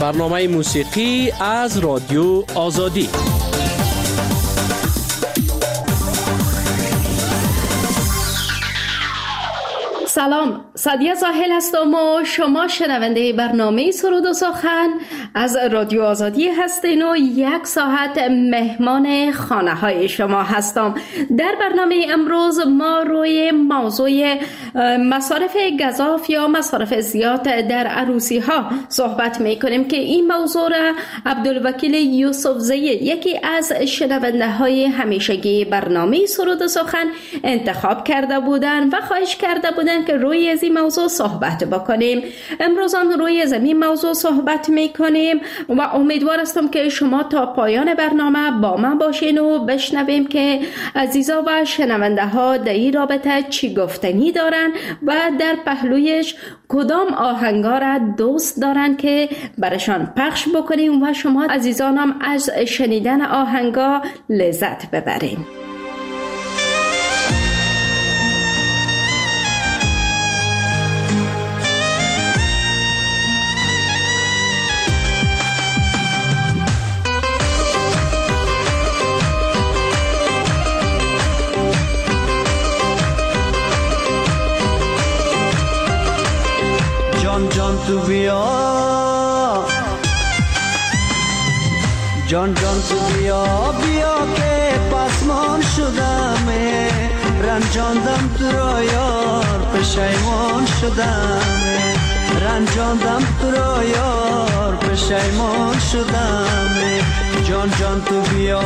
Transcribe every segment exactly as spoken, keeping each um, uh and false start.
برنامه موسیقی از رادیو آزادی. سلام، سعدیه زاهل هستم و شما شنونده برنامه سرود و سخن از رادیو آزادی هستین و یک ساعت مهمان خانه های شما هستم. در برنامه امروز ما روی موضوع مصارف گزاف یا مصارف زیاد در عروسی ها صحبت می کنیم که این موضوع را عبدالوکیل یوسف زیه، یکی از شنونده های همیشگی برنامه سرود و سخن، انتخاب کرده بودن و خواهش کرده بودن که روی از این موضوع صحبت بکنیم. امروز هم روی از این موضوع صحبت میکنیم و امیدوار هستم که شما تا پایان برنامه با من باشین و بشنویم که عزیزا و شنونده ها در این رابطه چی گفتنی دارن و در پهلویش کدام آهنگا را دوست دارن که برشان پخش بکنیم و شما عزیزانم از شنیدن آهنگا لذت ببرین. جان تو بیا، جان جان تو بیا بیا که پسمان شدم، رنجاندم تو را یار پشیمان شدم، رنجاندم تو را یار پشیمان شدم. جان جان تو بیا،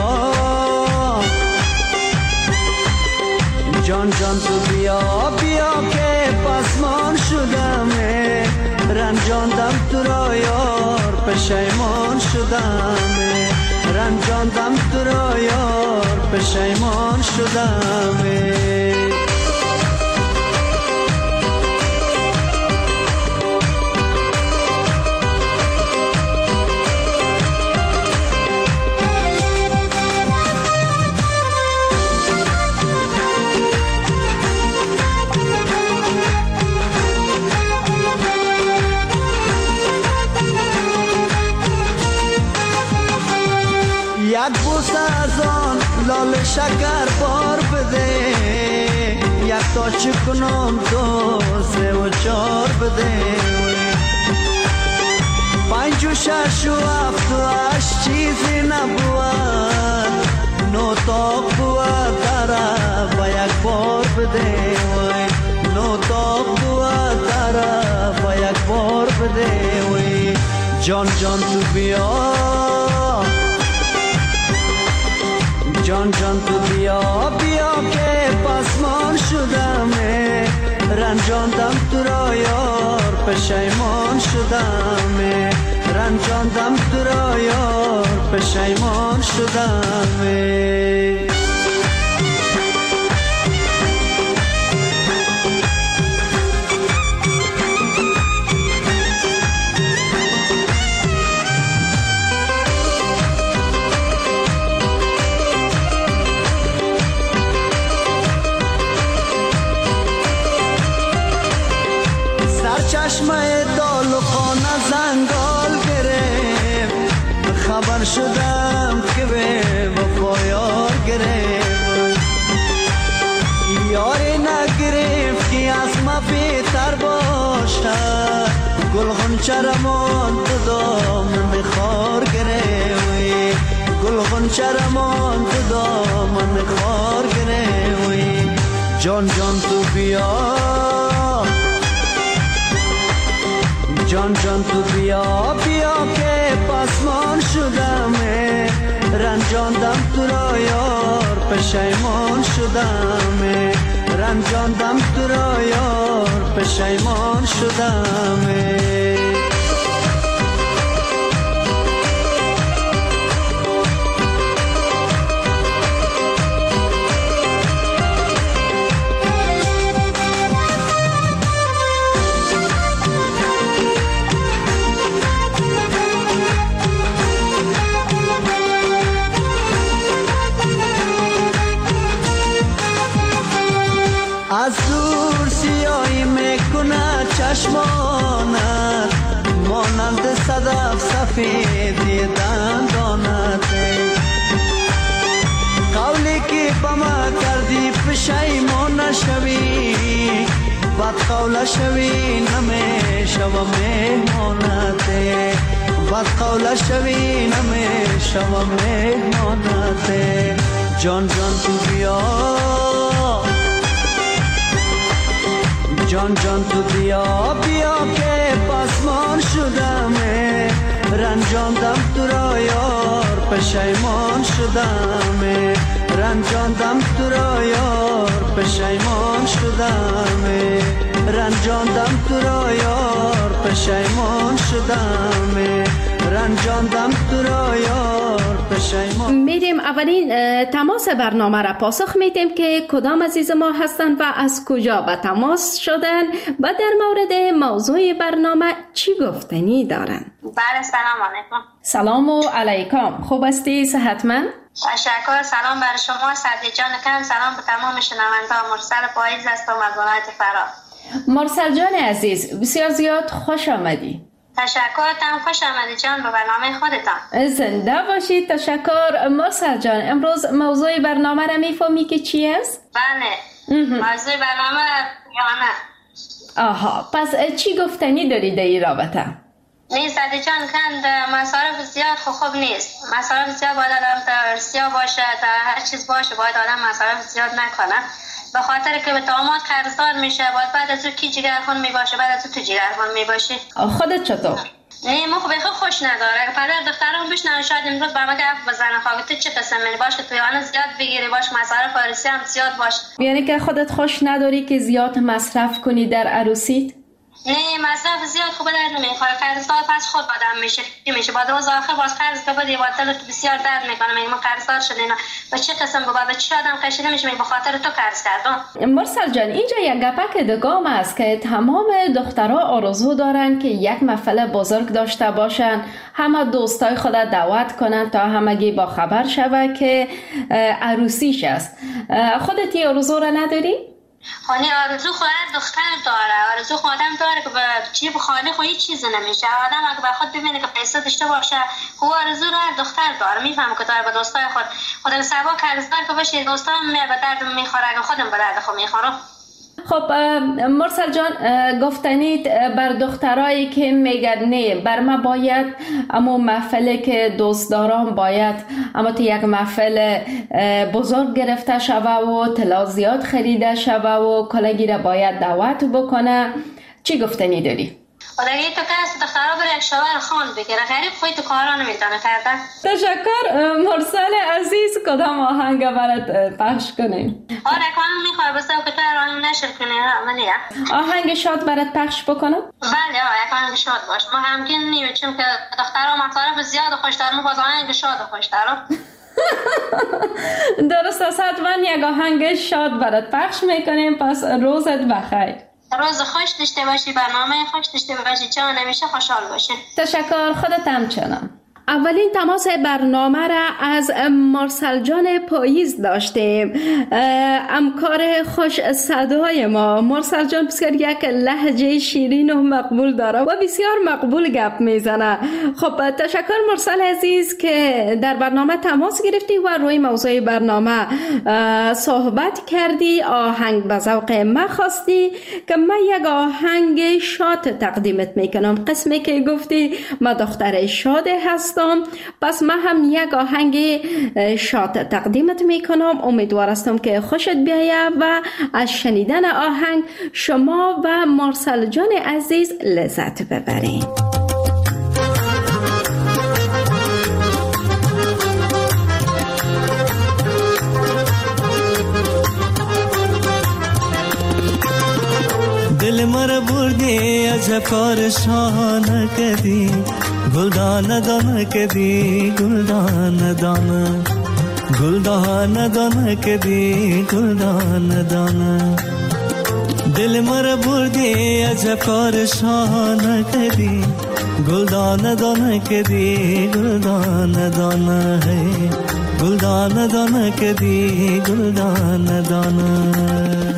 جان جان تو بیا بیا که پسمان شدم، رنجاندم تو را یار پشیمان شدم، رنجاندم تو را یار پشیمان شدم. یک بوسه از آن لال شکر بار بده، یک تا چه کنم دو سه و چار بده، پنج و شش و هفت و هشت چیزی نبود، نو تاق بود داره با یک بار بده، نو تاق بود داره با یک بار بده. جان جان تو بیا، جان جان تو بیا بیا که پسمان شدم، رنجاندم تو را یار پشیمان شدم، رنجاندم تو را یار پشیمان شدم. چشمه دال و خانه زنگال گرفت، خبر شدم که به وفا یار گرفت، یاری نگرفت که از ما بهتر باشد، گل غنچه رمان تو دامن خار گرفت، گل غنچه رمان تو دامن خار گرفت. جان جان تو بیا، جان جان تو بیا بیا که پسمان شدم، رنجاندم تو را یار پشیمان شدم، رنجاندم تو را یار پشیمان شدم. از دور سیاهی میکنه چشمانت، مانند صدف صفی بما کردی پشیمان نشوی بد قول شوی نمیشوم مهمانت بد قول شوی نمیشوم مهمانت جان جان تو بیا جان جان تو بیا بیا که پسمان شدم رنجاندم تو را یار پشیمان شدم رنجاندم تو را یار پشیمان شدم رنجاندم تو را یار پشیمان شدم رنجاندم تو را یار پشیمان. میریم اولین تماس برنامه را پاسخ میدیم که کدام عزیز ما هستند و از کجا به تماس شدن و در مورد موضوع برنامه چی گفتنی دارند. بله سلام علیکم. سلام و علیکم. خوب هستی؟ صحتمند؟ تشکر. سلام بر شما سعدی جان کن. سلام به تمام شنوندگان. مرسل پاییز هستم از ولایت فرا. مرسل جان عزیز بسیار زیاد خوش آمدی. تشکرتم. خوش آمدی جان به برنامه خودتان. زنده باشید. تشکر. مرسل جان امروز موضوع برنامه را میفهمی که چی است؟ بله موضوع برنامه یا نه؟ آها پس چی گفتنی داری در این رابطه؟ نیست سعدی جان کند مصارف زیاد خو خوب نیست. مصارف زیاد باید آدم ترسیا باشه تا هر چیز باشه باید آدم مصارف زیاد نکنه به خاطر که به داماد قرضدار میشه باید بعد از او کی جگرخون میباشه بعد از او تو جگرخون میباشی. خودت چطور؟ نه من خب بخیر خوش نداره اگه پدر دخترم بشنن شاید امروز با من گفت بزنه خواهد تو چه قسم منی باش که توی آن زیاد بگیری باش مصارف عروسی هم زیاد باش. یعنی که خودت خوش نداری که زیاد مصرف کنی در عروسیت؟ نه مصرف زیاد خوب در نمیخوره قرضدار پس خود آدم میشه چی میشه بعد روز آخر باز قرض بده با دلت بسیار درد میکنه میگم من قرضدار شدم با چه قسم بابا به چه آدم قشیده میشه به خاطر تو قرض کردم. مرسل جان اینجا یک گپک دگام است که تمام دخترها آرزو دارن که یک محفل بزرگ داشته باشن همه دوستای خود دعوت کنن تا همگی با خبر شوه که عروسیش است. خودت این آرزو را نداری؟ خانی آرزو خود دختر داره آرزو خود آدم داره که به چی بخاله خود هیچ چیز نمیشه آدم اگه به خود ببینه که پیسه داشته باشه خود آرزو رو هر دختر داره میفهم که داره به دوستای خود خود سبا قرضدار که باشه دوستان به درد میخوره اگه خودم به درد خود میخوره. خب مرسل جان گفتنید بر دخترایی که میگن نه بر ما باید اما محفله که دوست دارم باید اما تو یک محفل بزرگ گرفته شوه و طلا زیاد خریده شوه و کلگی را باید دعوت بکنه چی گفتنی داری؟ و در این تو که است دخترها بر یک شوهر خان بگیره غریب خوی تو کارا نمیتونه کرده. تشکر. مرسل عزیز کدام آهنگ برات پخش کنیم؟ آره اکنون میخواه بسته که تو ارانیم نشر کنی عملیه آهنگ شاد برات پخش بکنم؟ بله آه اکنون شاد باش ما همکن نمیچیم که دخترها مصارف زیاد خوش دارم باز آهنگ شاد خوش دارم. درست است حتما یک آهنگ شاد برات پخش میکنیم پس روزت بخیر. روز خوش داشته باشی برنامه خوش داشته باشی جان همیشه خوشحال باشی. تشکر. خودت همچنان. اولین تماس برنامه را از مرسل جان پاییز داشتیم همکار خوش صدای ما. مرسل جان بسیار یک لهجه شیرین و مقبول داره و بسیار مقبول گپ میزنه. خب تشکر مرسل عزیز که در برنامه تماس گرفتی و روی موضوع برنامه صحبت کردی آهنگ به ذوق من خواستی که من یک آهنگ شاد تقدیمت میکنم قسمی که گفتی ما دختر شاد هست پس من هم یک آهنگ شاد تقدیمت میکنم امیدوار هستم که خوشت بیاید و از شنیدن آهنگ شما و مرسل جان عزیز لذت ببرید. دل مر بردی از کار شانه کدی گلدان دان کدی گلدان دان گلدان دان کدی گلدان دان دل مر بردی از کار شانه کدی گلدان دان کدی گلدان دان ہے گلدان دان کدی گلدان دان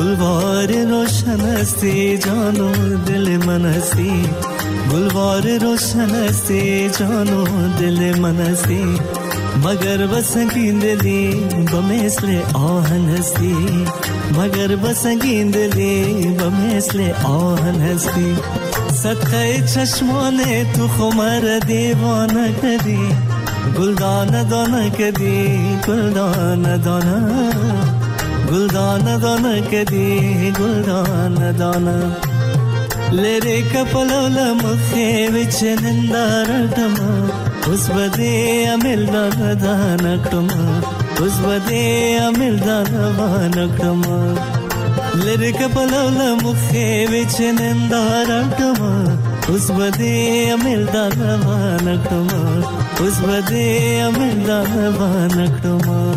گلوار روشن هستی جان و دل من هستی، گلوار روشن هستی جان و دل من هستی، مگر بسنگین دلی بمثل آهن هستی، مگر بسنگین دلی بمثل آهن هستی. صدقه چشمان تو خمر دیوانه کردی، گلدانه دانه کردی، گلدانه دانه، گلدانه دانه کردی، گلدانه دانه. لری کپلول مخه وچ نندارتما، اس بده امل دانه دانه کما، اس بده امل دانه کما. لری کپلول مخه وچ نندارتما، اس بده امل دانه کما، اس بده امل دانه کما.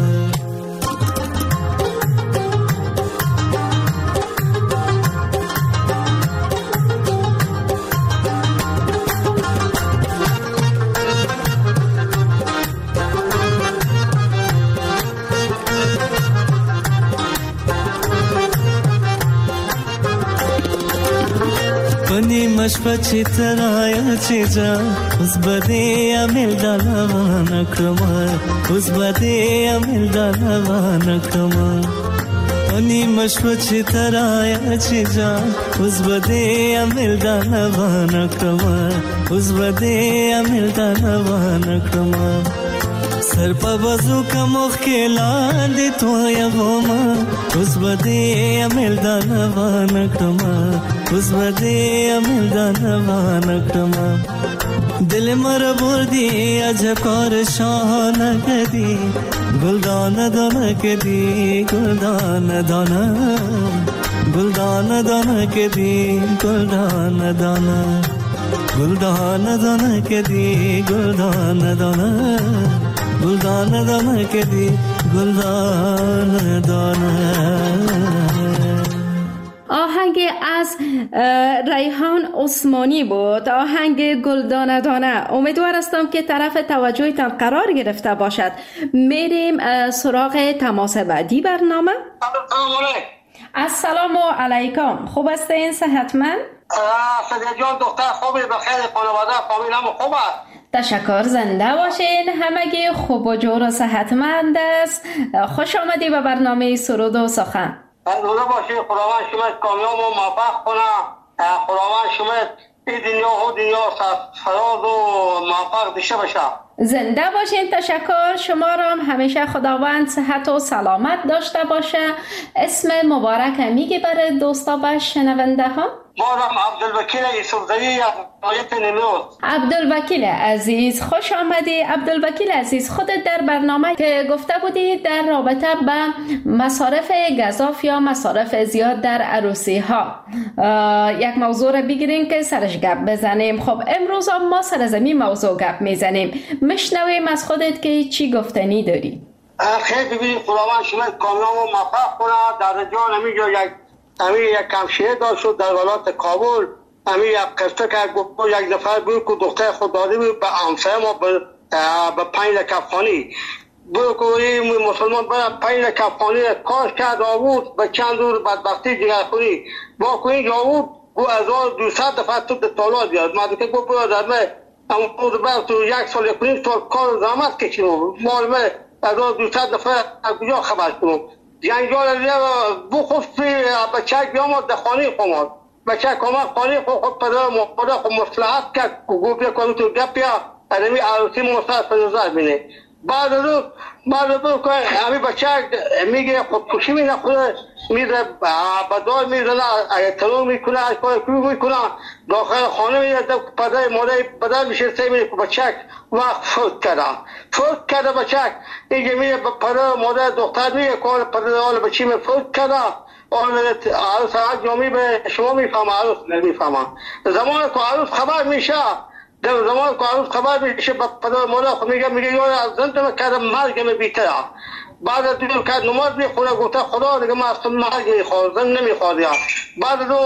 مشپچی ترایا چی جا اس بده امل دلوان کما، اس بده امل دلوان کما. انی مشپچی ترایا چی جا اس بده امل دلوان کما، اس بده امل دلوان کما. سر پا بازو کا مخ کے لاندی تو یا غوما، اس بده امل دلوان کما، اس بده امل دلوان کما. دل مر بردی اجکار شاهانه کدی، گلدانه دانه کدی، گلدانه دانه، گلدانه دانه کدی، گلدانه دانه، گلدانه دانه کدی، گلدانه دانه، گلدانه دانه کدی، گلدانه دانه. آهنگ از ریحان عثمانی بود، آهنگ گلدانه دانه. امیدوار هستم که طرف توجهتان قرار گرفته باشد. میریم سراغ تماس بعدی برنامه. السلام علیکم، خوب هستین؟ صحتمند؟ صدیق جان دختر خوبی؟ بخیر؟ خانواده فامیل هم خوب است؟ تشکر، زنده باشین. همگی خوب و جور و صحتمند است. خوش آمدی به برنامه سرود و سخن. زنده باشی. خداوند شما کامیاب و موفق کنه. خداوند شما این دنیا و دنیا فراز و موفق داشته باشه. زنده باشین. تشکر. شما را هم همیشه خداوند صحت و سلامت داشته باشه. اسم مبارک میگی برای دوستا و شنونده ها؟ مارم عبدالوکیل یوسفزایی از ولایت نیمروز. عبدالوکیل عزیز، خوش آمدی. عبدالوکیل عزیز، خودت در برنامه که گفته بودی در رابطه به مصارف گزاف یا مصارف زیاد در عروسی ها یک موضوع را بگیریم که سرش گپ بزنیم. خب امروز هم ما سر زمین موضوع گپ میزنیم. مشنویم از خودت که چی گفتنی داری. خیلی ببینید، خداوند شما کامیاب و موفق کنه. در جان همینجا یک امی یک کمشیه داشت در ولایت کابل. امی یک قصه که گفت یک نفر بود که دختر خود داده بود به همسایه ما به پنج کفخانی بود که این مسلمان به پنج کفخانی کاش کرد آورد به چند دور بدبختی جگرخونی با که اینجا آورد او هزار و دویست دفعه تو به طالع بیاد. من که گفت برادر من اما برد تو یک سال یک کنیم سال کار زحمت کشیم مال من هزار و دویست دفعه از کجا خبر کنم. جنگال دیگه بو خود پی بچه بیامد در خانه خواهد بچه کامل خانه خود پدر مقاده خود مصلحت کرد گو بیا کنم تو گپ یا ادمی عروسی مصلحت پدرزار بینه. بعد رو بعد رو که همی بچه میگه خودکشی می نخوده میره بدار میزنه تلو میکنه از پای کلو میکنه داخل خانه میره پدر مادر پدر میشه سی میره که بچه وقت فوت کرده فوت کرده بچه اینجا میره پدر مادر دختر میره که پدر آل بچه می فوت کرده آن عروس جامی به شما میفهمه عروس نمیفهمه. زمان که عروس خبر میشه در زمان که عروس خبر میشه به پدر مادر خود میگه میگه یاد از زن کردم مرگم بیتره. بعد از دیگه که نماز میخونه گفته خدا دیگه من اصلا مرگ میخواد زن نمیخواد. بعد از اون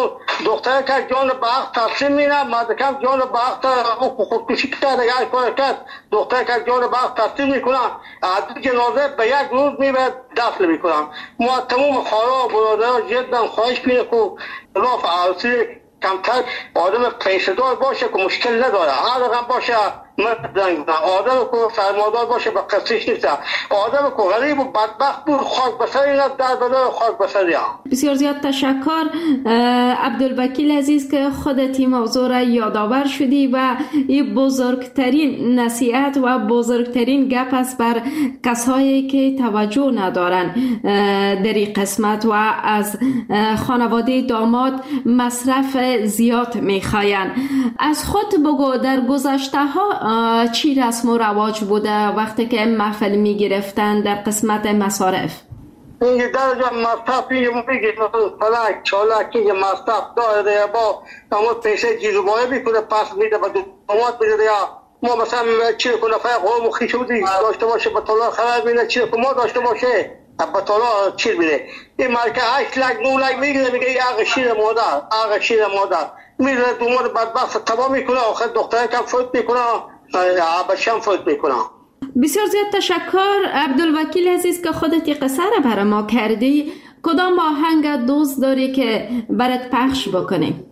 دختر که جان به حق تسلیم میره، مرد که جان به حق خودکشی کرد، اگر کار کرد دختر که جان به حق تسلیم میکنه، عدد جنازه به یک روز میبره دفن میکنن. ما تمام خواهرها و برادرها جدا خواهش میره که خلاف عروسی کمتر آدم پیسه‌دار باشه که مشکل نداره، هر رقم باشه مردن، آدم که سرمایه‌دار باشه به قصیش نیست، آدم که غریب و بدبخت بود خاک بسری نه در بدر خاک بسری هم. بسیار زیاد تشکر عبدالوکیل عزیز که خودت این موضوع را یادآور شدی و این بزرگترین نصیحت و بزرگترین گپ است بر کسایی که توجه ندارن در این قسمت و از خانواده داماد مصرف زیاد میخواین. از خود بگو در گذشته ها چی رسم و رواج بوده وقتی که محفل میگرفتن در قسمت مصارف؟ اینجا در جا مصرف اینجا میگه فلک چالک اینجا مصرف داره با اما پیسه جیزوبایی میکنه پس میده با دومات میده، یا ما مثلا چی کنه فای قوم و خیش بودی داشته باشه با طلا خبر میده چی کنه ما داشته باشه با طلا چی میده. این مرکه هشت لک نو لک میگه میگه ای آقا شیر مادر آقا شیر مادر میره دومات بدبخت تبا میکنه، آخر دختره کم فوت میکنه بچه هم فوت میکنه. بسیار زیاد تشکر عبدالوکیل عزیز که خودت قصه را برای ما کردی. کدام آهنگ دوست داری که برات پخش بکنی؟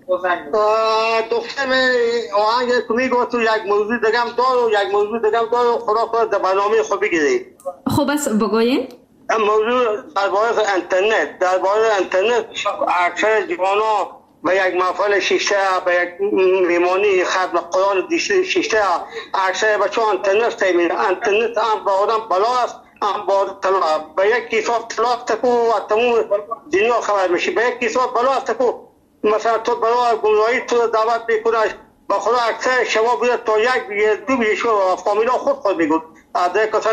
دختر آهنگ که میگو تو یک موضوع دگم دار و یک موضوع دگم دار و خدا خود در برنامه خود بگیری. خوب است بگوین؟ موضوع درباره انترنت، درباره انترنت اکثر جوانا به یک محفل شیشته به یک میمانی ختم قرآن دیشته شیشته اکثر بچه ها انترنت تیمین انترنت هم با آدم بلا است هم با طلا به یک کیسات طلا تکو و تمام دنیا خبر میشه، به یک کیسات بلا است تکو مثلا تو بلا گمراهی تو دعوت میکنه با خدا اکثر شما بیده تا یک دو بیشو فامیلا خود خود میگود عده کسانی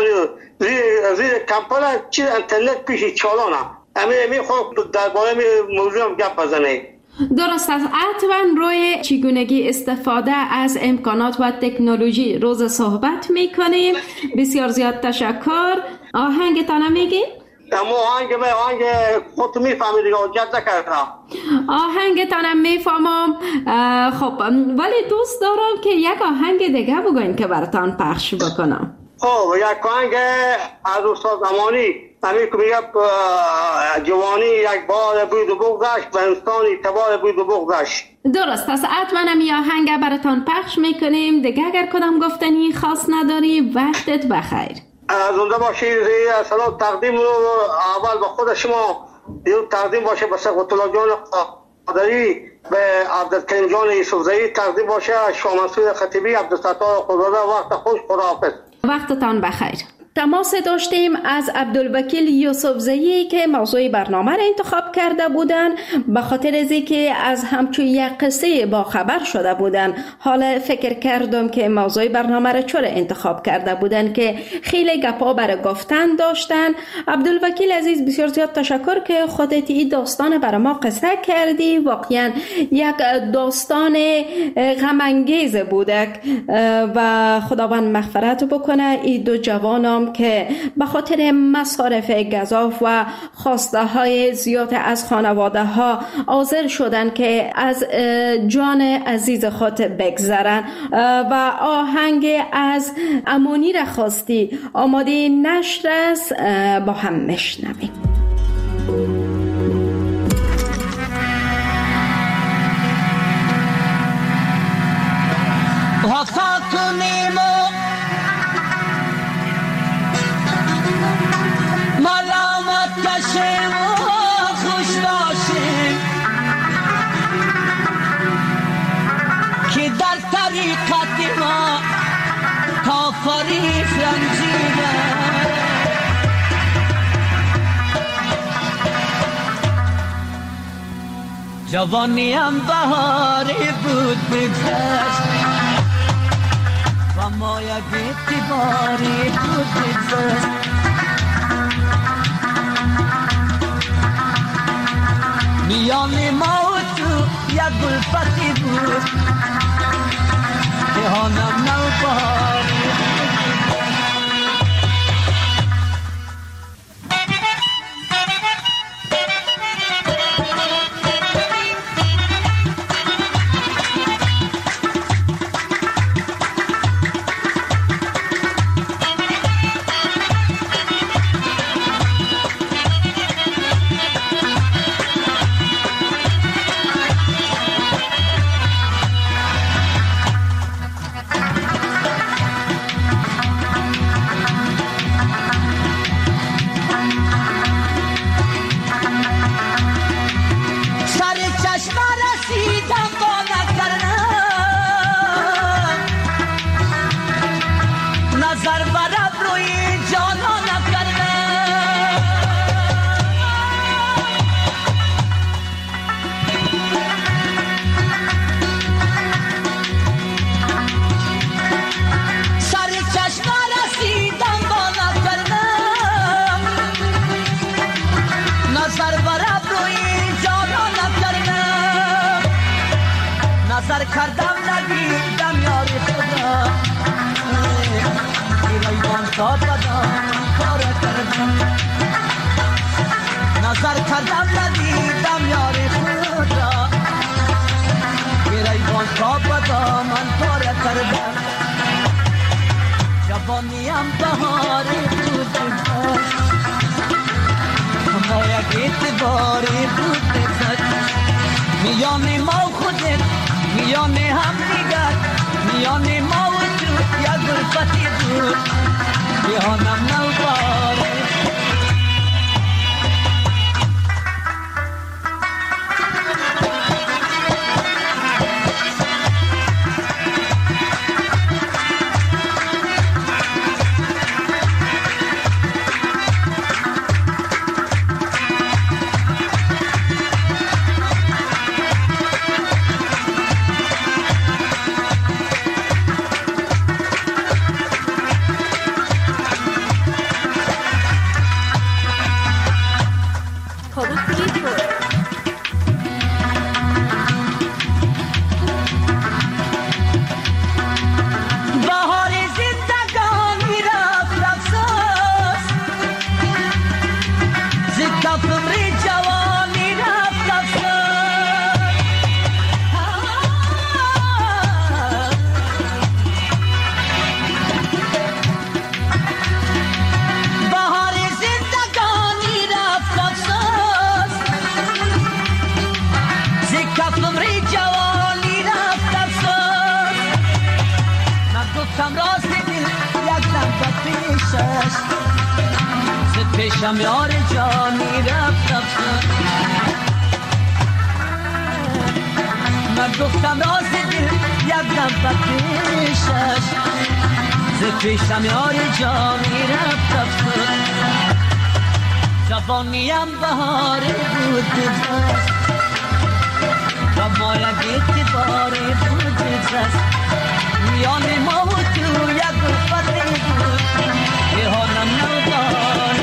زیر کمپل چیز انترنت پیشی چالانه همین همین خود درباره موضوع هم گپ بزنه. درست است. حتما روی چگونگی استفاده از امکانات و تکنولوژی روز صحبت میکنیم. بسیار زیاد تشکر. آهنگتان میگی؟ اما آهنگ من آهنگ خود میفهمی دیگه جد کردم. آهنگتانم میفهمم. خب ولی دوست دارم که یک آهنگ دیگه بگوین که براتان پخش بکنم. خب یک آهنگ از استاد زمانی همین که میگه جوانی یک بار بود و بغزش و انسانی تبار بود و بغزش. درست است. حتما هم یه آهنگ براتان پخش میکنیم دیگه. اگر کدام گفتنی خاص نداری وقتت بخیر. زنده باشید. سلام تقدیم رو اول به خود شما تقدیم باشه به سقط الله جان قادری، به عبدالکریم جان یوسفزئی تقدیم باشه، شاه منصور خطیبی، عبدالستار خداوند. وقت خوش، خداحافظ. وقتتان بخیر. تماس داشتیم از عبدالوکیل یوسفزئی که موضوع برنامه را انتخاب کرده بودن به خاطر از اینکه از همچون یک قصه با خبر شده بودن. حالا فکر کردم که موضوع برنامه را چرا انتخاب کرده بودن که خیلی گپا برای گفتن داشتن. عبدالوکیل عزیز بسیار زیاد تشکر که خودت این داستان برای ما قصه کردی. واقعا یک داستان غم انگیز بوده و خداوند مغفرت بکنه این دو جوانم که به خاطر مصارف گزاف و خواسته های زیاد از خانواده ها حاضر شدن که از جان عزیز خود بگذرن و آهنگ از امانی را خواستی آماده نشر است. با هم مشنویم. وفا کنیم ملامت کشیم و خوش باشیم که در طریقت ما کافری رنجیده جوانیم بهاری بود بگذشت و ما یک اعتباری بود بگذشت میان ما و تو یک گلفتی بود جهانم نوباری نظر کردم ندیدم یاری خدا ایوان تا بدم کار کردم نظر کردم ندیدم یاری خدا ایوان تا بدم من کار کردم جوانیم بهاری بود ما یک اعتباری بود میان ما و خودت میان هم دیگر میان ما و تو یک الفتی بود میانم نوباره پیشم یار جانی رفت رفت من گفتم راز دل یک دم پیشش ز پیشم یار جانی رفت رفت جوانیم بهاری بود دست و ما یک اعتباری بود دست میان ما و تو یک الفتی بود جهانم نوداره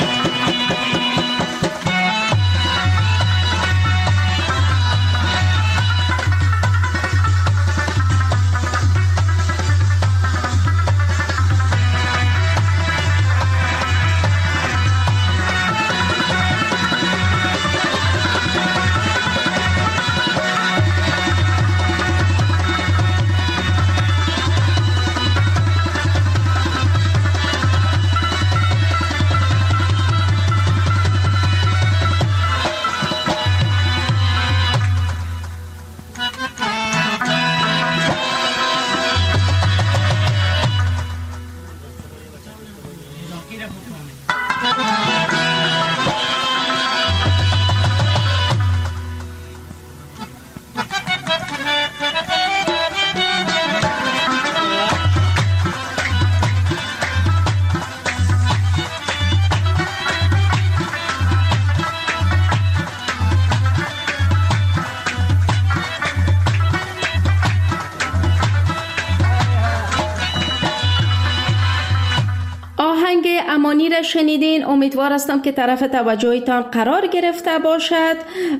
امانی را شنیدین. امیدوار هستم که طرف توجهتان قرار گرفته باشد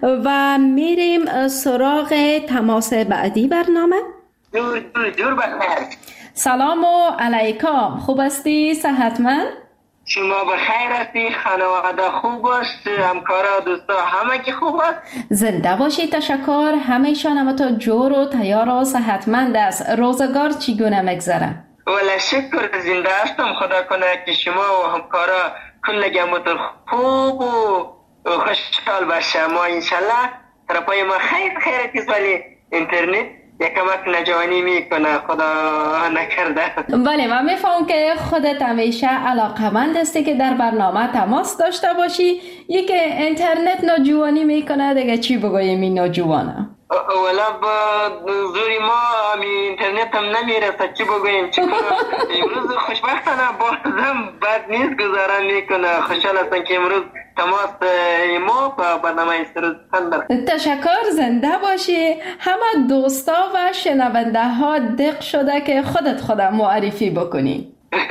و میریم سراغ تماس بعدی برنامه. دور دور دور بخیر. سلام و علیکم. خوب هستی؟ صحتمند؟ شما بخیر هستی؟ خانواده خوب است؟ همکارا دوستا همه که خوب است؟ زنده باشی. تشکر. همیشان هم تو جور و تیار و صحتمند است. روزگار چگونه میگذره؟ ولی شکر زنده هستم. خدا کنه که شما و همکارا کلگمتون خوب و خوشحال باشه. ما انشالله طرفای ما خیر خیر کس ولی اینترنت یکمک نجوانی میکنه، خدا نکرده. بله من میفهم که خودت همیشه علاقمند هستی که در برنامه تماس داشته باشی. یکی اینترنت ناجوانی میکنه، دیگه چی بگویم این ناجوانه؟ ولی با زوری ما همی اینترنت هم نمیرسه، چی بگویم چی کنم. امروز خوشبختانه بازم بد نیست گذارن میکنه. خوشحال هستم که امروز تماس ما با برنامه سرود. تشکر. زنده باشی. همه دوستا و شنونده ها دق شده که خودت خودم معرفی بکنی.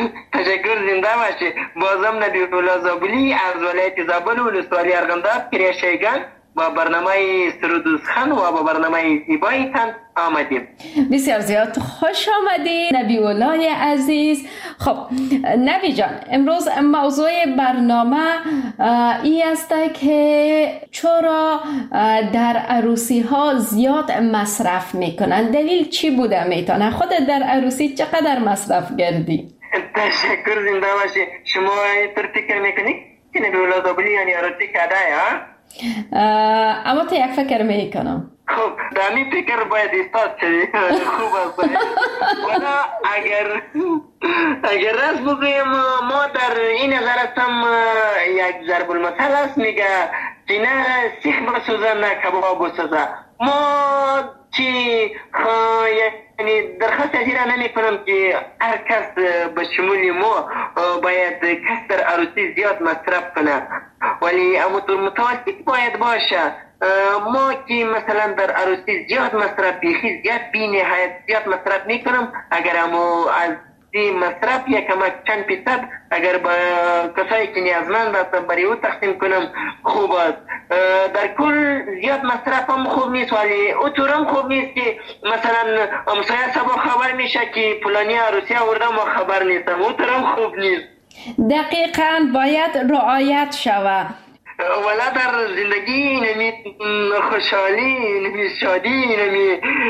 تشکر. زنده باشی. بازم نبی الله زابلی از ولایت زابل و ولسوالی ارغنداب کریا شیگان با برنامه سرود و سخن و با برنامه زیبایتان آمدیم. بسیار زیاد خوش آمدی نبی اولای عزیز. خب نبی جان، امروز موضوع برنامه ای است که چرا در عروسی ها زیاد مصرف میکنن؟ دلیل چی بوده میتونه؟ خودت در عروسی چقدر مصرف کردی؟ تشکر، زنده باشی. شما اینطور فکر میکنی که نبی اولا زابلی یعنی عروسی کرده ها؟ اما تو یک فکر میکنم. خب دامی فکر باید استاد شدی. خوب است. ولی اگر اگر راست بگویم ما در این نظر هستم یک ضرب المثل است میگه سینه سیخ بسوزه نه کباب بسوزه. ما چی یعنی درخواست ازی را نمی کنم که هر کس به شمول ما باید کس در عروسی زیاد مصرف کنه، ولی امطور متوسط باید باشه. ما که مثلا در عروسی زیاد مصرف بیخی زیاد بی نهایت زیاد مصرف می کنم، اگر امو از این مصرف یک کمک چند فیصد اگر با کسایی که نیازمند هستن برای او تقسیم کنم خوب است. در کل زیاد مصرف هم خوب نیست، ولی او طورم خوب نیست که مثلا همسایه سبا خبر میشه که فلانی عروسی آورده ما خبر نیستم. او طورم خوب نیست. دقیقاً باید رعایت شود. ولی در زندگی نمی خوشحالی، نمی شادی، نمی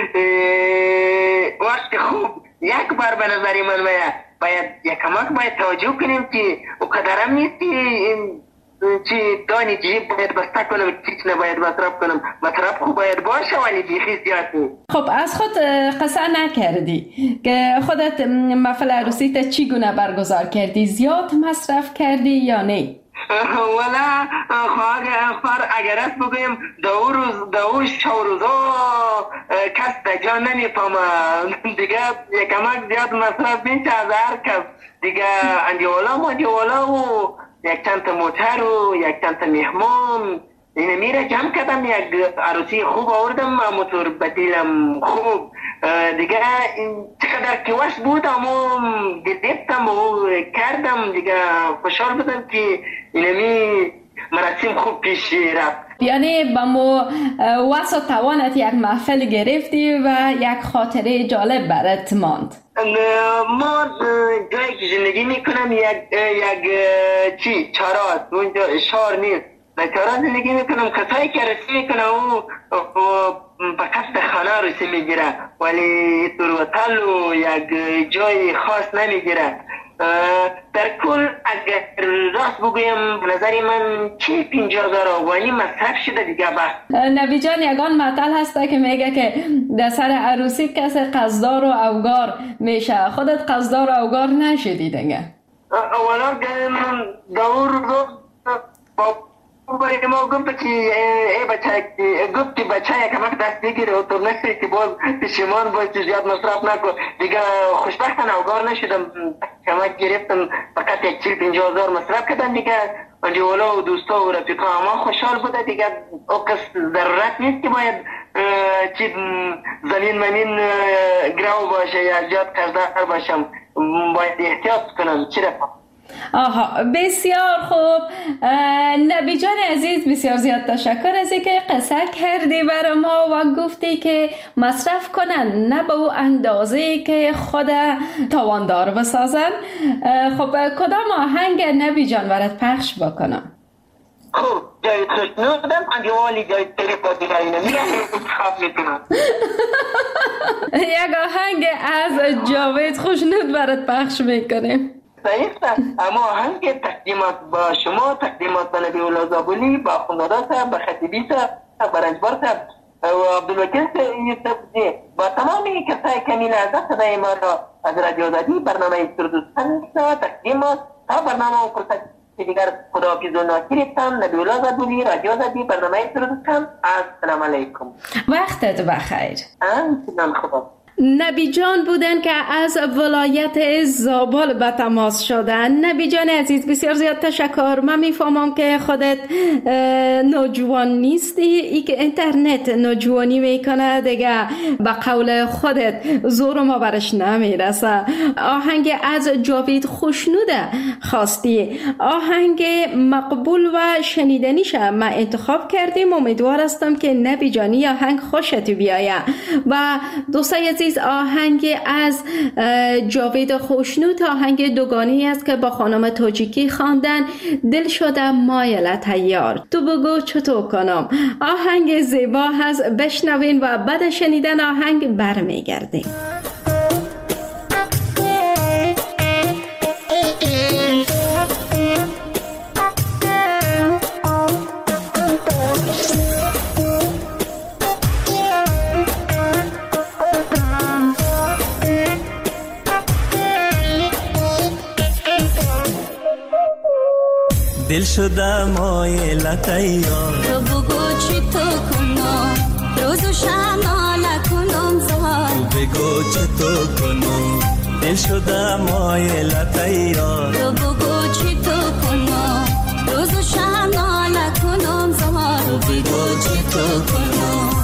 وقت خوب یک بار به نظری من باید باید یک کمک باید توجه کنیم که او قدرم نیست چی دانی جیب باید بسته کنم، چیچ نباید مصرف کنم. مصرف خوب باید باشه ولی بیخی زیاد نیست. خب از خود قصه نکردی که خودت محفل عروسی تا چی گونه برگزار کردی؟ زیاد مصرف کردی یا نه؟ ولی خواهر اگر است بگویم دو روز دو شو روزا کس دجا نمیفهمه دیگه یکمک زیاد مصرف میشه از هر کس دیگه. اندیوالا ما اندیوالا و یک چند تا موتر و یک چند تا مهمون اینه میره جمع کردم، یک عروسی خوب آوردم، موتور بدیلم خوب دیگه. چقدر که وش بود اما گذبتم و کردم دیگه. خوشحال بودم که اینمی مراسم خوب پیش رفت. یعنی با مو وس و توانت یک محفل گرفتی و یک خاطره جالب برات ماند. ما جایی که زندگی میکنم یک یک چی چاراست، اونجا شهر نیست، چارا زندگی میکنم. کسایی که رسی میکنه او به قصد خانه رسی میگیره ولی تروتل و یک جای خاص نمیگیره. در کل اگر راست بگویم به نظری من چی پینجا هزار افغانی مصرف شده دیگه. بس نبی جان یگان مطل هسته که میگه که در سر عروسی کسی قصدار و اوگار میشه. خودت قصدار و اوگار نشدی دیگه؟ اولا دور رو برای ما گفت که ای بچه گفت که بچه یکمک دست بگیره و تو نشد که باز پشیمان باز زیاد مصرف نکن دیگه. خوشبختانه اوگار نشدم، کمک گرفتم فقط یک چیل پینجا هزار مصرف کردم دیگه. انجوالا و دوستا و رفیقا اما خوشحال بوده دیگه. او کس ضرورت نیست که باید چی زمین ممین گراو باشه یا زیاد قرضدار باشم، باید احتیاط کنم. چی رفت؟ آها بسیار خوب. نبی جان عزیز بسیار زیاد تشکر از اینکه قصه کردی برای ما و گفتی که مصرف کنن نه به او اندازه که خود تواندار بسازن. خب کدام آهنگ نبی جان برات پخش بکنم؟ خب جای خوشنودم انجوالی جای تلیفا دیگه اینه میگه انتخاب میکنم. یک آهنگ از جاوید خوشنود برات پخش میکنیم. صحیح، اما آهنگ تقدیمات با شما، تقدیمات با نبی اولا زابلی، با خوندادا صاحب، با خطیبی صاحب، با رنجبار صاحب و عبدالوکیل یوسفزی، با تمامی کسای کمیل ازا صدای ما را از رادیو آزادی برنامه سردوستان تقدیمات تا برنامه و فرصت دیگر خداحافظ و ناصرتان. نبی اولا زابلی، رادیو آزادی، برنامه سردوستان. السلام علیکم. وقتت بخیر. همچنان خدا. نبی جان بودن که از ولایت زابل به تماس شدن. نبی جان عزیز بسیار زیاد تشکر. من میفهمم که خودت نوجوان نیستی، ای که اینترنت نوجوانی میکنه دیگه به قول خودت زور ما برش نمیرسه. آهنگ از جاوید خوشنوده خواستی، آهنگ مقبول و شنیدنیشه ما انتخاب کردیم. امیدوار هستم که نبی جانی آهنگ خوشت بیایه. و دوستای عزیز آهنگ از جاوید خوشنود آهنگ دوگانی است که با خانم تاجیکی خواندن. دل شده مایل تیار تو بگو چطور کنم. آهنگ زیبا هست، بشنوین و بعد شنیدن آهنگ برمیگردیم. دل شده مایل تیار تو بگو چی تو کنم، روز و شب ناله کنم زار. تو بگو چی تو کنم، دل شده مایل تیار. تو بگو چی تو کنم، روز و شب ناله کنم زار. تو بگو چی تو کنم.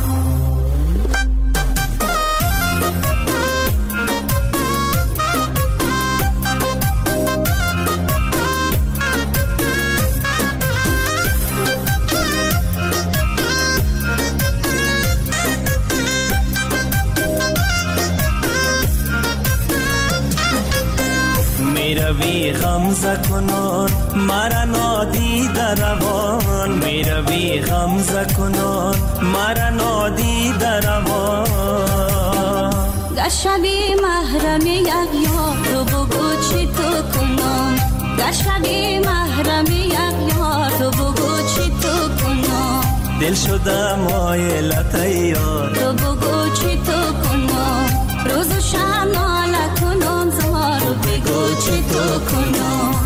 میروی غمزه کنان مرا نادیده روان، میروی غمزه کنان مرا نادیده روان. گر شبی محرم یک یار تو بگو چی تو کنم، گر شبی محرم یک یار تو بگو چی تو کنم. دل شده مایل تیار تو بگو چی تو کنم، روز و شب ناله کنم زار. تو بگو چی تو کنم.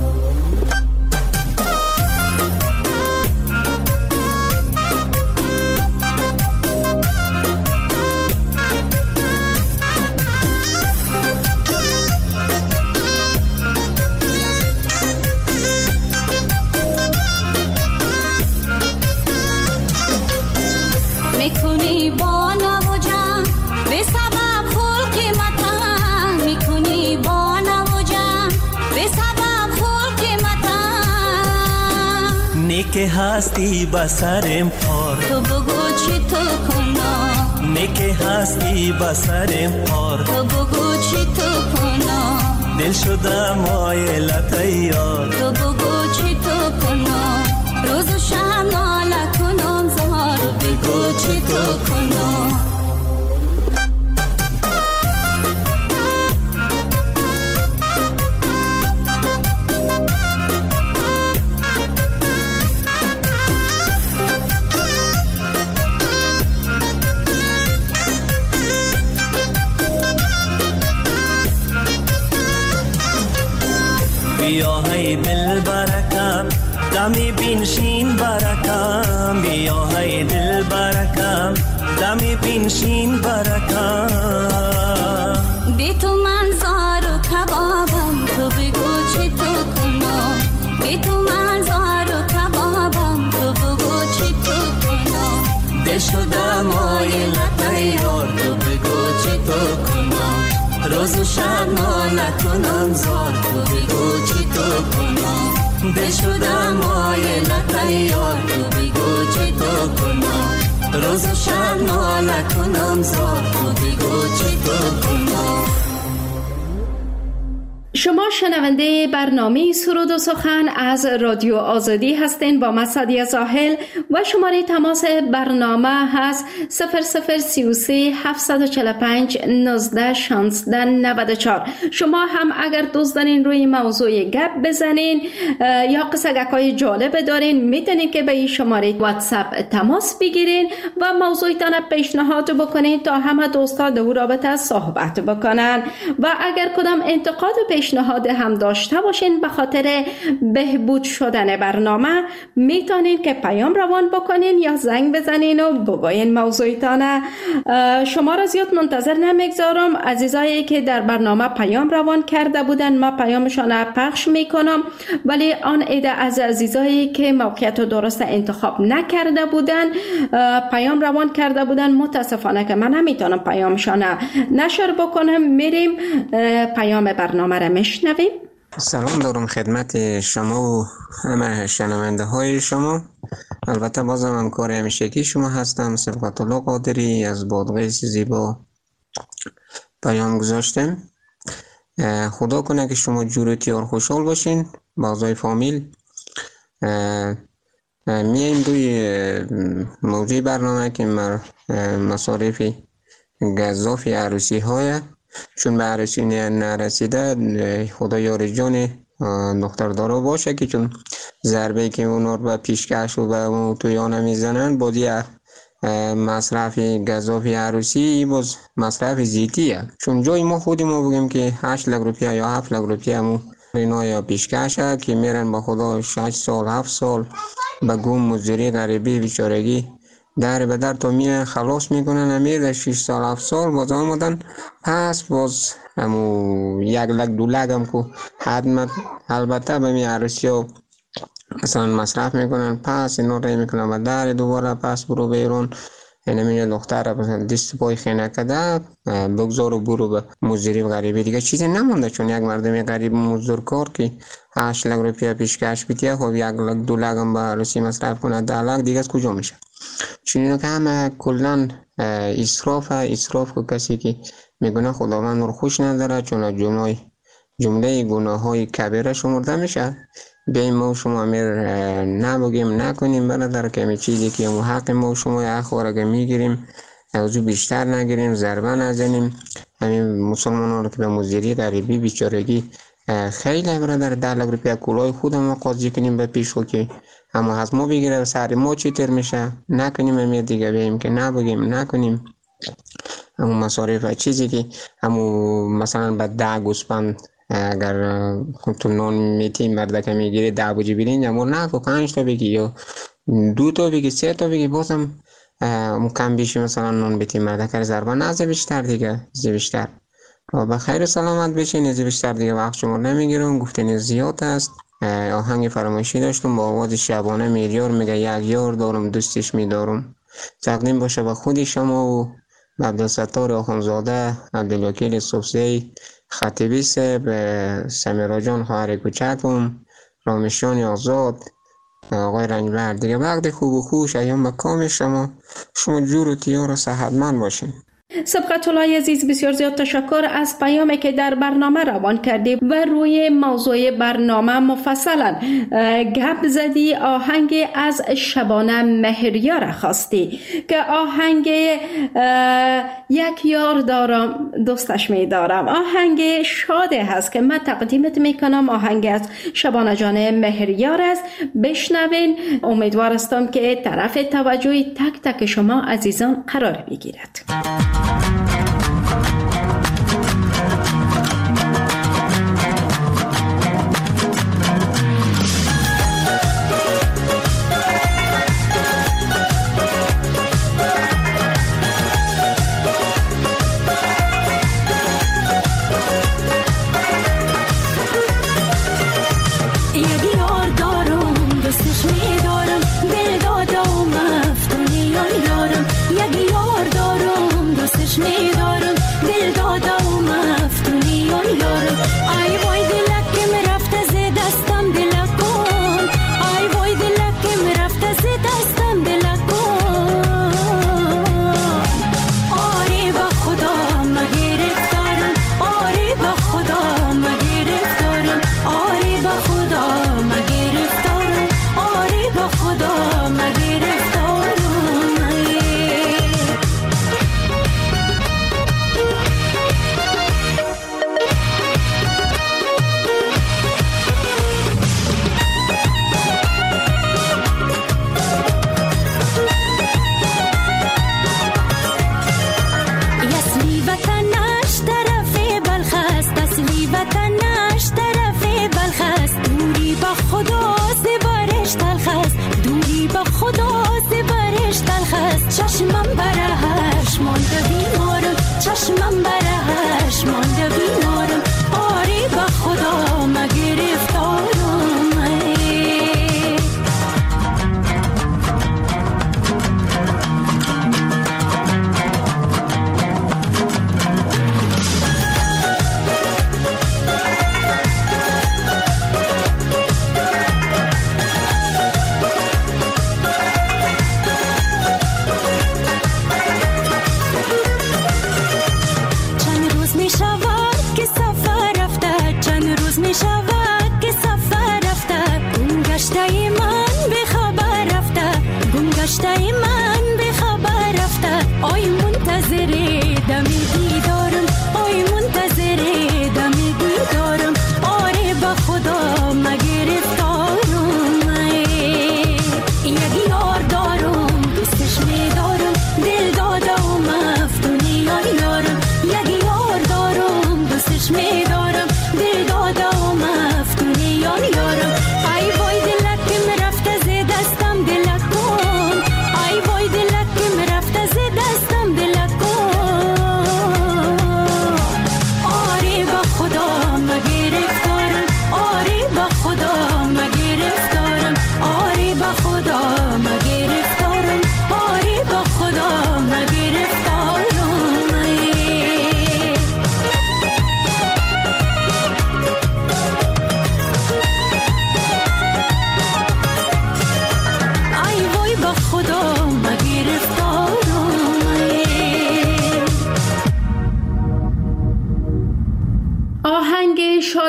میکنی با نو و جمع به سبب فول قیمتم، میکنی با نو و جمع به سبب فول قیمتم. نیک هستی بسرم پار تو بگو چی تو کنم، نیک هستی بسرم پار. تو بگو چی تو کنم، دل شده مایل تیار. تو بگو چی تو کنم، روز و شب ناله کنم زار. تو بگو چی تو کنم. بیا های دل برکم دمی بینشین برکم، بیا های دل برکم دمی بینشین برکم. بی تو من زار و کبابم، تو بگو چی تو کنم. بی تو من زار و کبابم، تو بگو چی تو کنم. دل شده مایل تیار تو بگو چی تو کنم. روز و شب ناله کنم زار تو بگو چی تو کنم. دل شده مایل تیار تو بگو چی تو کنم. روز و شب ناله کنم زار تو بگو چی تو کنم. شما شنونده برنامه سرود و سخن از رادیو آزادی هستین با من سعدیه زاهل و شماره تماس برنامه هست صفر صفر سی و سه هفتصد و چهل و پنج نوزده شانزده نود و چهار. شما هم اگر دوست دارین روی موضوع گپ بزنین یا قصه گکای جالب دارین میتونین که به این شماره واتساپ تماس بگیرین و موضوعتان پیشنهاد بکنین تا همه دوستا در رابطه صحبت بکنن. و اگر کدام انتقاد و پیشنهاد پیشنهاد هم داشته باشین به خاطر بهبود شدن برنامه، میتونین که پیام روان بکنین یا زنگ بزنین و بگوین موضوعتان. شما را زیاد منتظر نمیگذارم. عزیزایی که در برنامه پیام روان کرده بودن ما پیامشان پخش میکنم، ولی آن عده از عزیزایی که موقعیت درست انتخاب نکرده بودن پیام روان کرده بودن، متاسفانه که من نمیتونم پیامشان نشر بکنم. میریم پیام برنامه را میشنویم. سلام دارم خدمت شما و همه شنونده های شما. البته بازم همکار همیشگی شما هستم، صبغت الله قادری از بادغیس زیبا پیام گذاشتم. خدا کنه که شما جور تیار خوشحال باشین. بازای فامیل میایم روی موضوع برنامه که مر مصارف گزافی عروسی های، چون به عروسی نرسیده خدا یار جان دختر دارو باشه که چون ضربه که اونها به پیشکش و به تویانه میزنن بازی مصرف گزافی عروسی باز مصرف زیتیه. چون جای ما خودی ما بگیم که هشت لک روپیه یا هفت لک روپیه مو اینا یا پیشکشه که میرن با خدا شش سال هفت سال به گم مزدوری غریبی بیچارگی در به در تا می خلاص میکنن. امیر شش سال هفت سال باز آمدن پس باز همو یک لک دو لک هم که حتما البته به می عروسی ها مثلا مصرف میکنن، پس اینا رای میکنن و در دوباره پس برو بیرون. اینمی دختر مثلا دست پای خینه کده بگذار و برو به مزدوری غریبی دیگه چیزی نمونده. چون یک مردم غریب مزدور کار که هشت لک روپیه پیشکش بیتیه، خب یک لک دو لک هم به عروسی مصرف کنه، ده لک دیگه از کجا میشه؟ چون اینو که همه کلن اسراف اسراف که کسی که میگونه خداوند رو خوش نداره، چون جمله جمله گناه های کبیره شمرده میشه. بیایم ما شما امیر نبگیم نکنیم برادر که همه چیزی که همون حق ما شما اخواره که میگیریم اوزو بیشتر نگیریم، ضربه نزنیم. همین مسلمان ها رو که به مزدوری غریبی بیچارگی خیلی برادر ده لک روپیه کلاه خودم قاضی کنیم به پیش خود که اما از ما بگیره سر ما چی تر میشه نکنیم. همین دیگه بیایم که نبگیم نکنیم. همون مصارف چیزی که همون مثلا به ده گوسپند اگر تو نان میتیم مرده که میگیری ده بوجی بیرین یا نه که پنج تا بگی یا دو تا بگی سه تا بگی بازم کم بیشی مثلا نان بیتیم مرده که ضربه نه از بیشتر دیگه از بیشتر. با خیر و سلامت بشین. از بیشتر دیگه وقت شما نمیگیرم، گفتن زیاد است. آهنگ فرمایشی داشتم با آواز شبانه میلیار میگه یک یار دارم دوستش میدارم. تقدیم باشه به خودی شما و عبدالستار آخونزاده، عبدالوکیل صوفزی خطیبی صاحب، سمیرا جان خواهر کوچکم، رامشان آزاد، آقای رنجبر دیگه. وقت خوب و خوش ایام به کام شما. شما جور و تیار و صحتمند باشین. سبقت الله عزیز بسیار زیاد تشکر از پیامی که در برنامه روان کردی و روی موضوع برنامه مفصلا گپ زدی. آهنگ از شبانه مهریار خواستی که آهنگ یک یار دارم دوستش میدارم، آهنگ شاده هست که من تقدیمت میکنم. آهنگ از شبانه جان مهریار است، بشنوین. امیدوار هستم که طرف توجه تک تک شما عزیزان قرار بگیرد. دوستش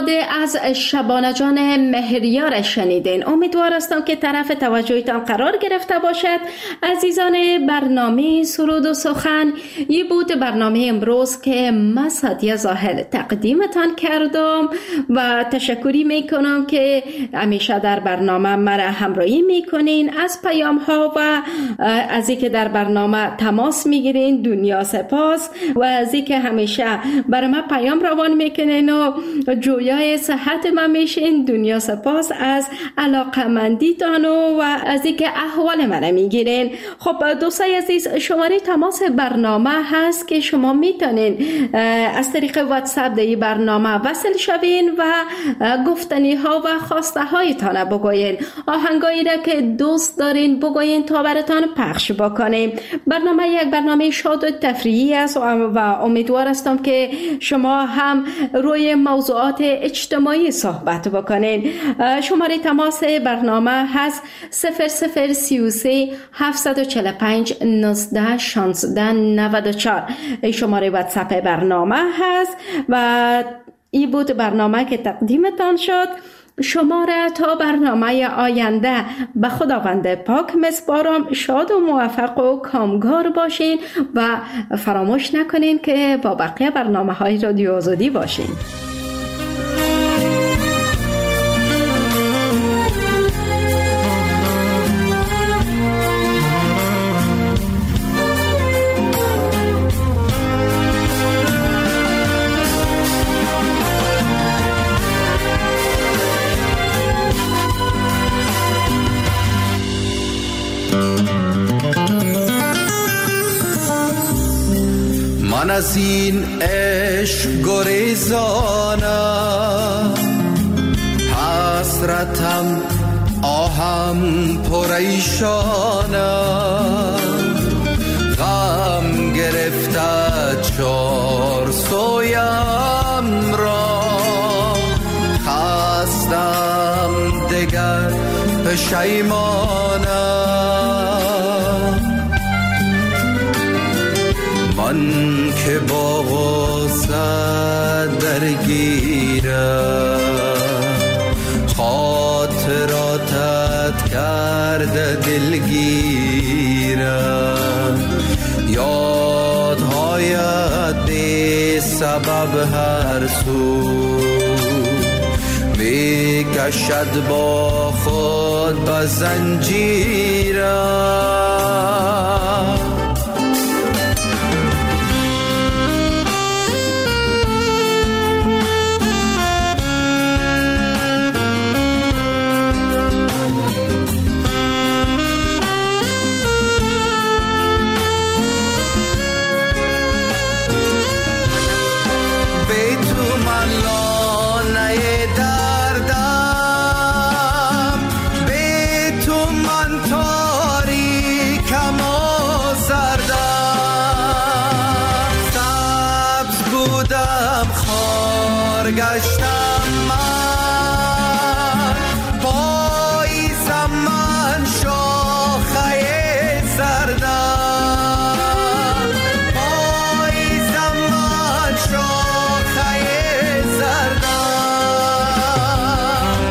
آماده از شبانه جان مهریار شنیدین. امیدوار هستم که طرف توجهتان قرار گرفته باشد. عزیزان برنامه سرود و سخن، یه بود برنامه امروز که من سعدیه زاهل تقدیمتان کردم و تشکری میکنم که همیشه در برنامه مرا همراهی میکنین. از پیام ها و از اینکه در برنامه تماس میگیرین دنیا سپاس، و از اینکه همیشه برای من پیام روان میکنین و جویای صحت من میشین دنیا سپاس. از علاقمندیتان و از اینکه احوال من میگیرین. خب دوستای عزیز، شماره تماس برنامه هست که شما میتونین از طریق واتساپ در برنامه وصل شوین و گفتنی ها و خواسته هایتان بگوین، آهنگایی را که دوست دارین بگوین تا براتان پخش بکنیم. برنامه یک برنامه شاد و تفریحی است و امیدوار هستم که شما هم روی موضوعات اجتماعی صحبت بکنین. شماره تماس برنامه هست صفر صفر سی و سه هفتصد و چهل و پنج نوزده شانزده نود و چهار شماره واتساپ برنامه هست و این بود برنامه که تقدیمتان شد. شما را تا برنامه آینده به خداوند پاک مسپارم. شاد و موفق و کامگار باشین و فراموش نکنین که با بقیه برنامه های رادیو آزادی باشین. من از این عشق گریزانم، حسرتم آهم پریشانم، غم گرفته چار سویم را، خستم دگر پشیمانم. من که با غصه درگیرم، خاطراتت کرده دلگیرم، یادهایت بی سبب هر سو می کشد با خود به زنجیرم. گشتم من، پاییزم من شاخه زردم، پاییزم من شاخه زردم.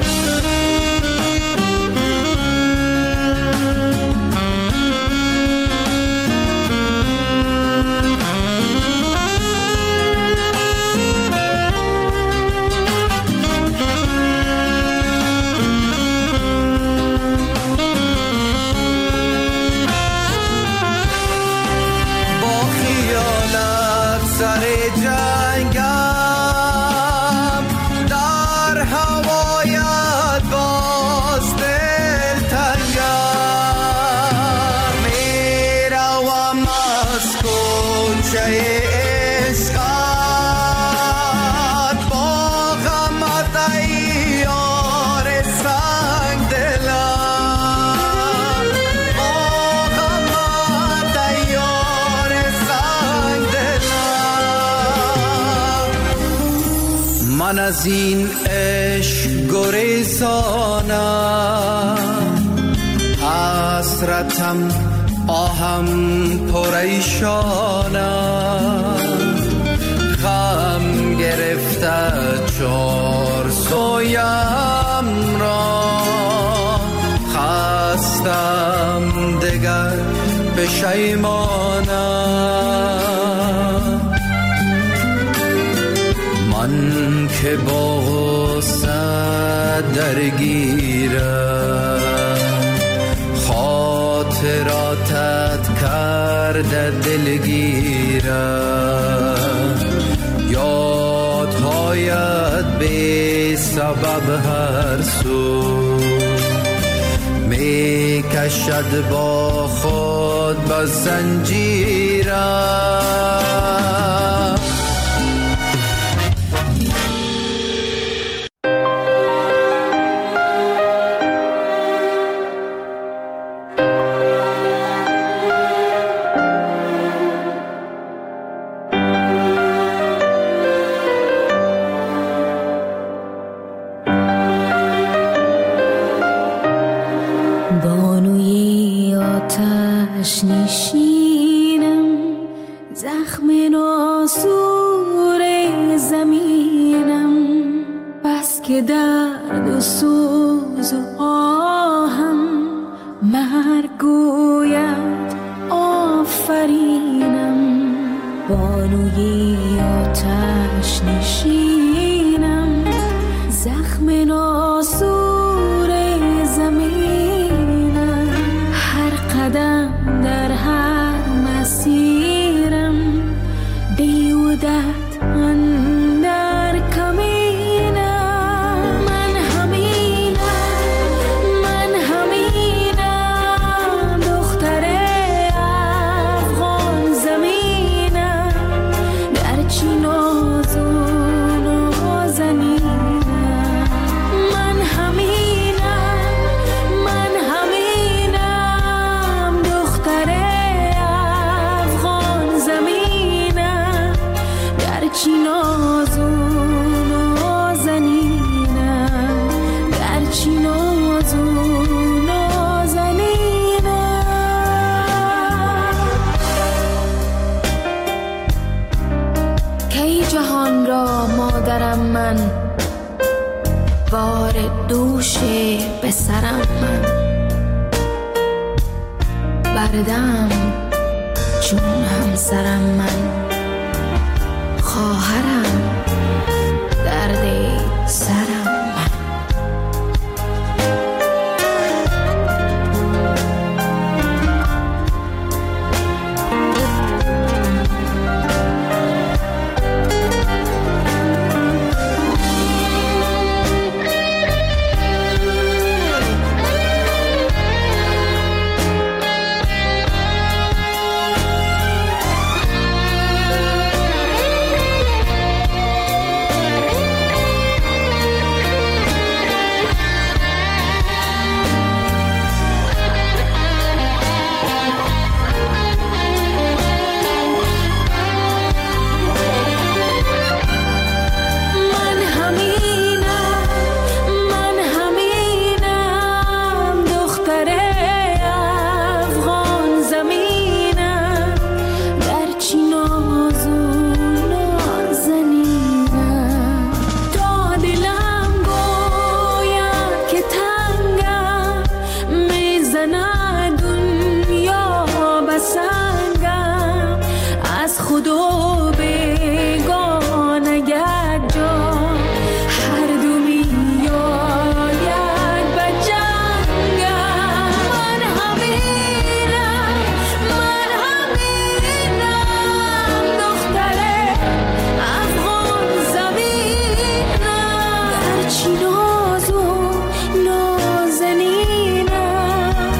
من از این عشق گریزانم، حسرتم آهم پریشانم، غم گرفته چار رویایم را خستم دگر پشیمانم. من که با غصه درگیرم خاطراتت کرده دلگیرم. یادهایت بی سبب هر سو می کشد با خود به زنجیرم. نشینم زخم ناسور زمینم، بس که درد و سوز و آهم مرگ گوید آفرینم. بانوی آتش نشینم زخم ناسور زمینم، هر قدم در هر مسیرم بیودت اندر کمینم. من همینم من همینم دختر افغان زمینم، گرچه ناز و نازنینم. من همینم من همینم دختر افغان زمینم، گرچه ناز و نازنینم، گرچه ناز و نازنینم. کی جهان را مادرم من، بار دوش به سرم من، بردم چون همسرم من، خواهرم درد سرم من.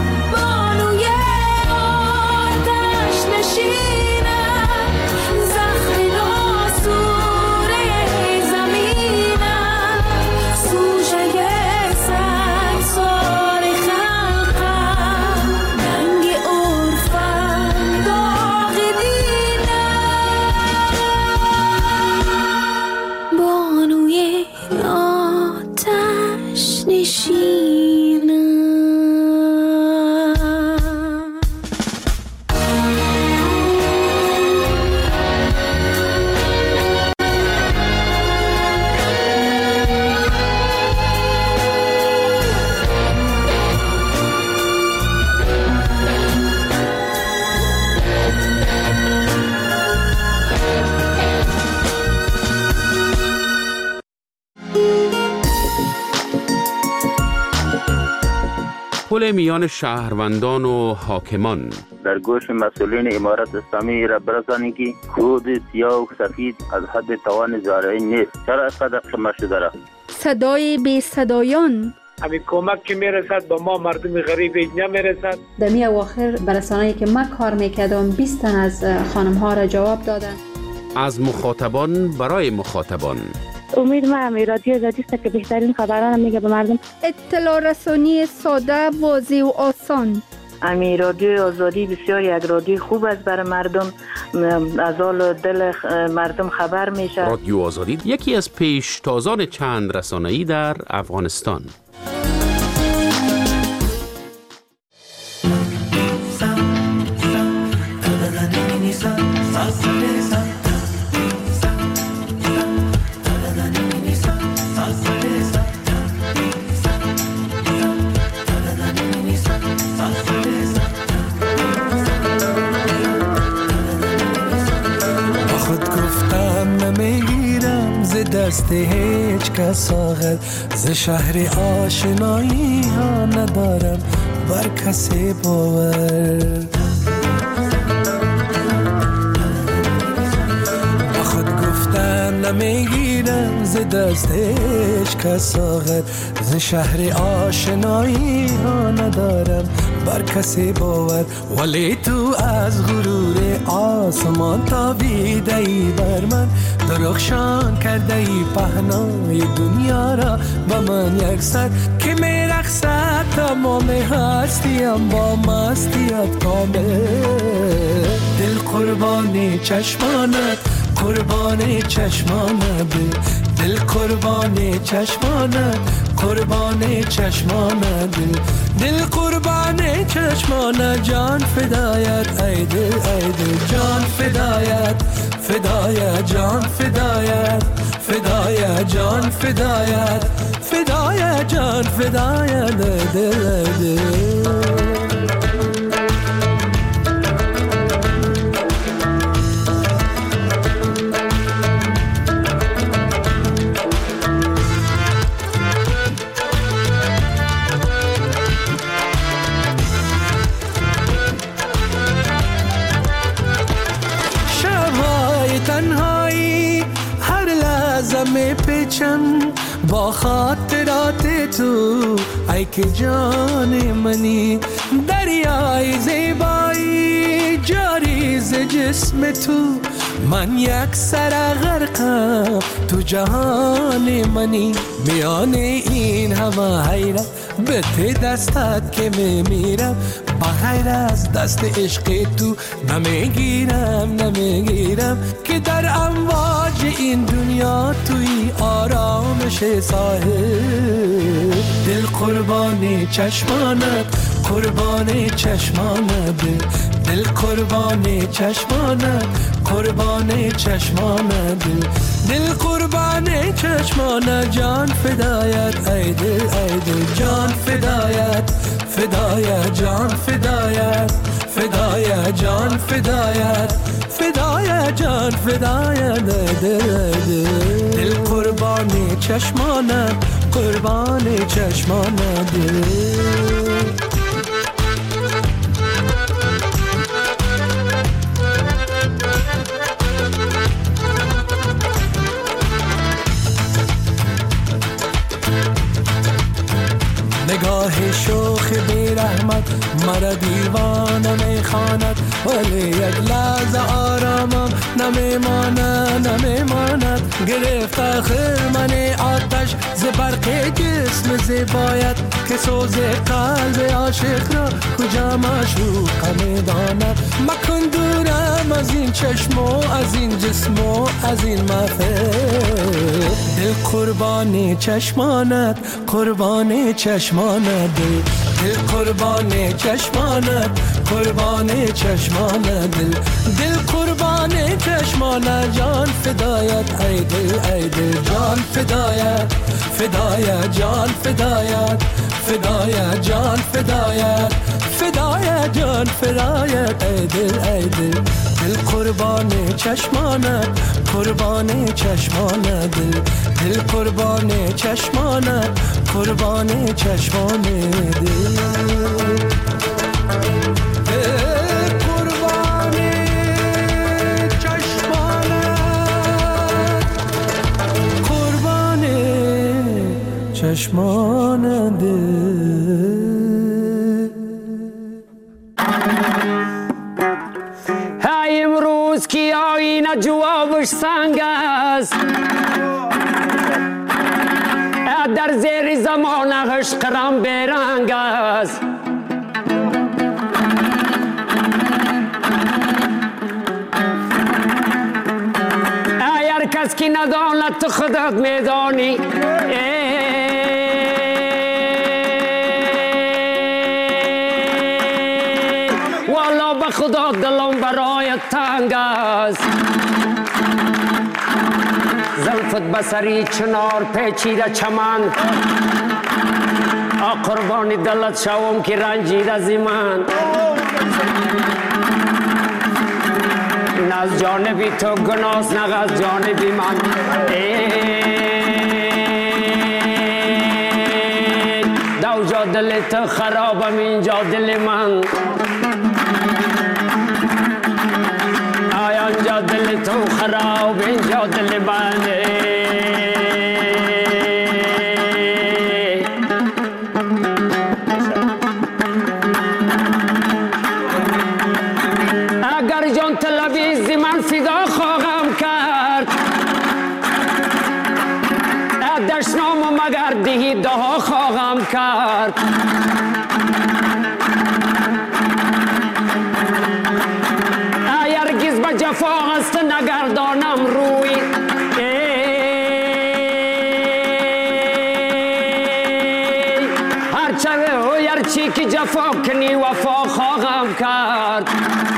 زخم پل میان شهروندان و حاکمان. در گوش مسئولین امارت اسلامی را برسانید که خود سیاه و سفید از حد توان زارعی نیست. چرا اینقدر قمه شده را؟ صدای بی صدایان. همین کمک که میرسد به ما مردم غریب نمیرسد. در می اواخر برسانه‌ای که من کار میکردم بیست تن از خانم ها را جواب دادن. از مخاطبان برای مخاطبان. امید ما هم رادیو آزادی است که بهترین خبران میگه به مردم. اطلاع رسانی ساده، واضح و آسان. امی رادیو آزادی بسیار یک رادیو خوب است برای مردم، از حال دل مردم خبر میشه. رادیو آزادی یکی از پیشتازان چند رسانه‌ای در افغانستان. دست هیچ کس آغل ز شهر آشنایی ها ندارم بر کسی باور. با خود گفتن نمیگیرم ز دست هیچ کس آغل ز شهر آشنایی ها ندارم بر کسی باور. ولی تو از غرور آسمان تابیده ای بر من، درخشان کرده ای پهنای دنیا را با من یک سر که می رقصد تمام هستیم با مستیت کامل. دل قربانی چشمانت، قربانی چشمانت، دل قربانی چشمانت، قربانی چشمانت، دل قربانی چشمانت، جان فدایت ای دل ای دل، جان فدایت فدایت، جان فدایت فدایت، جان فدایت فدایت، جان فدایت دل دل. با خاطرات تو ای که جان منی، دریای زیبایی جاری ز جسم تو، من یک سر غرقم تو جهان منی. میان این همه حیرت به ته دستت که میمیرم، بغیر از دست عشق تو نمیگیرم نمیگیرم که در امواج این دنیا توی آرامش ساحل. دل قربانی چشمانت، قربانی چشمانت، دل قربانی چشمانت، قربانی چشمانت، دل قربانی چشمانت، جان فدایت ای دل ای دل، جان فدایت فدایت، جان فدایت فدایت، جان فدایت فدایت، جان فدایت دل دل، دل قربانی چشمانت، قربانی چشمانت دل. نگاه شوخ بی رحمت مرا دیوانه میخواند، ولی یک لحظه آرامم نمیماند نمیماند. گرفت آخر من آتش ز برق جسم زیبایت که سوز قلب عاشق را کجا معشوق میداند. مکن دورم از این چشم و از این جسم و از این محفل. دل قربانی چشمانت، قربانی چشمانت، دل قربانی چشمانت، قربانی چشمانت، دل دل قربانی چشمانت، جان فدایت ای دل ای دل، جان فدایت فدایت، جان فدایت فدایت، جان فدایت فدایت، جان فدایت ای دل ای دل. دل قربان چشمانت، قربان چشمانت، دل دل قربان چشمانت، قربان چشمان دل. چشمان دل. های امروز کی آینه جوابش سنگ است، در زیر زمان عشقم برنگ است. هر کس کی نداند تو خودت میدانی، والا به خدا دلم برای تنگ است. زلفت بسری چنار پیچیده چمن، آ قربانی دلت شوم که رنجیده زی من. نه از جانبی تو گناست نه از جانبی من. دو جا دل تو خرابم اینجا دل من، آنجا دل تو خراب اینجا دل من. اگر جان طلبی زی من فدا خواهم کرد، دشنام و مگر دهی دها خواهم کرد. هرگز به جفا هست نگردانم روی، هرچه و هرچی که جفا کنی وفا خواهم کرد.